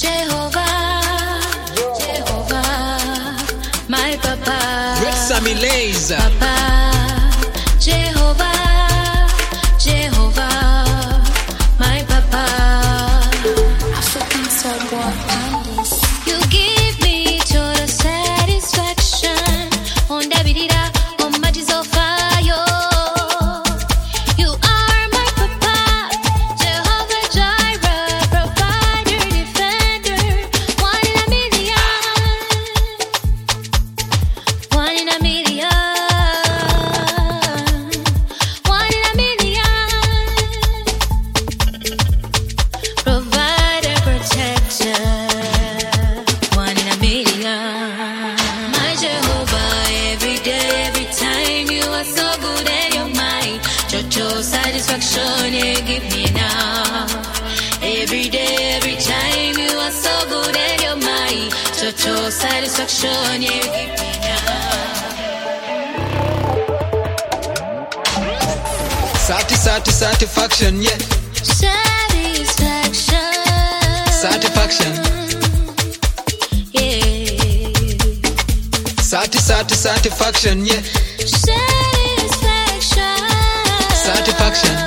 Jehovah, Jehovah, my Papa. Great Sammy Laser. Papa, Jehovah, Jehovah, my Papa. African Saga. You give me total satisfaction on the vidira, on my fire. You are my Papa, Jehovah Jireh, provider, defender, one in a million, one in a million, one in a million, provider, protector, one in a million. My Jehovah, every day, every time, you are so good and you're mine. Total satisfaction you give me now. Every day, every time, you are so good and you're mine. Total satisfaction you give me now. Satisfaction, yeah. Satisfaction. Satisfaction. Yeah. Satisfaction, yeah. Satisfaction. Satisfaction.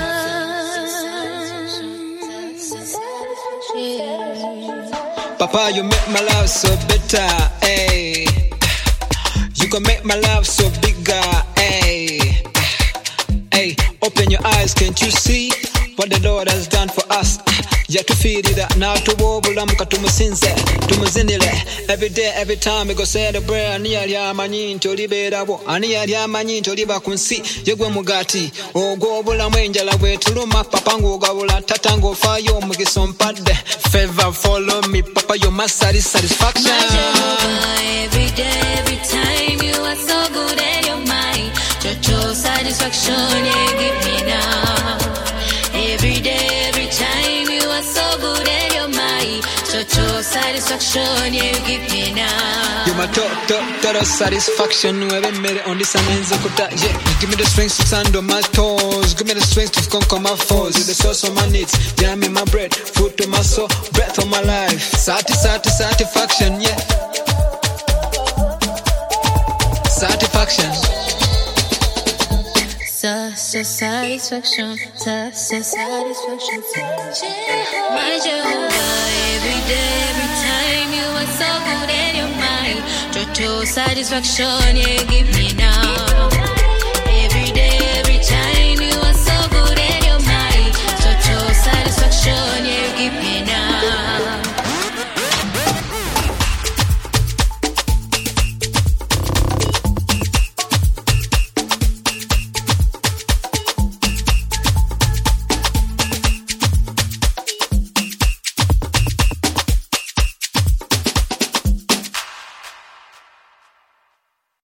Yeah. Papa, you make my life so better, hey. You can make my life so bigger, hey. Hey, open your eyes, can't you see what the Lord has done for us? Yeah, to feed it now to wobulamuka tumusinze tumuzinile every day every time we go celebrate ani yali amanyi ntoliberabo ani yali amanyi ntoliba kunsi yegwe mugati ogobula mwenjala bwetuluma papa ngogabula tata ngofayo omugiso mpadde favor follow me papa you're my satisfaction. My Jehovah, every day every time, you are so good and you're mine. Total satisfaction you give me now. Every day every time, you are so good and you're mine. Total satisfaction you give me now. You're my total satisfaction. Whoever made it on this amenze kuta, yeah. Give me the strength to stand on my toes. Give me the strength to conquer my foes. You're the source of my needs. Jam in my bread, food to my soul, breath of my life. Satisfaction, yeah. Satisfaction. Satisfaction. Satisfaction. My Jehovah, every day, every time, you are so good and you're mine. Total satisfaction you give me now. Every day, every time, you are so good and you're mine. Total satisfaction you give me